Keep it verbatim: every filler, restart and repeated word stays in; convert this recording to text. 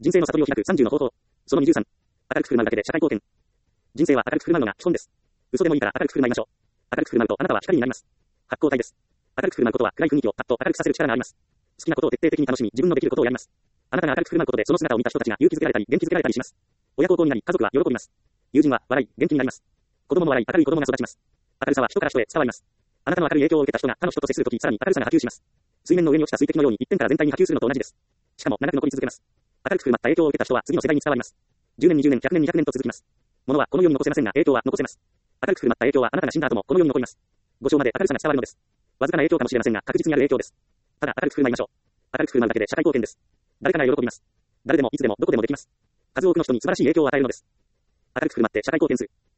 人生の悟りを開くさんじゅうの方法。そのにじゅうさん。明るく振る舞うだけで社会貢献。人生は明るく振る舞うのが基本です。嘘でもいいから明るく振る舞いましょう。明るく振る舞うとあなたは光になります。発光体です。明るく振る舞うことは暗い雰囲気をパッと明るくさせる力があります。好きなことを徹底的に楽しみ、自分のできることをやります。あなたが明るく振る舞うことでその姿を見た人たちが勇気づけられたり、元気づけられたりします。親孝行になり、家族は喜びます。友人は笑い、元気になります。子供も笑い、明るい子供が育ちます。明るさは人から人へ伝わります。あなたの明るい影響を受けた人が他の人と接するとき、さらに明るさが波及します。水面の上に落ちた水滴のように一点から全体に波及するのと同じです。しかも長く残り続けます。明るく振る舞った影響を受けた人は次の世代に伝わります。じゅうねん、にじゅうねん、ひゃくねん、にひゃくねんと続きます。物はこの世に残せませんが、影響は残せます。明るく振る舞った影響はあなたが死んだ後もこの世に残ります。ご生まで明るさが伝わるのです。わずかな影響かもしれませんが、確実にある影響です。ただ明るく振る舞いましょう。明るく振る舞うだけで社会貢献です。誰かが喜びます。誰でもいつでもどこでもできます。数多くの人に素晴らしい影響を与えるのです。明るく振る舞って社会貢献する。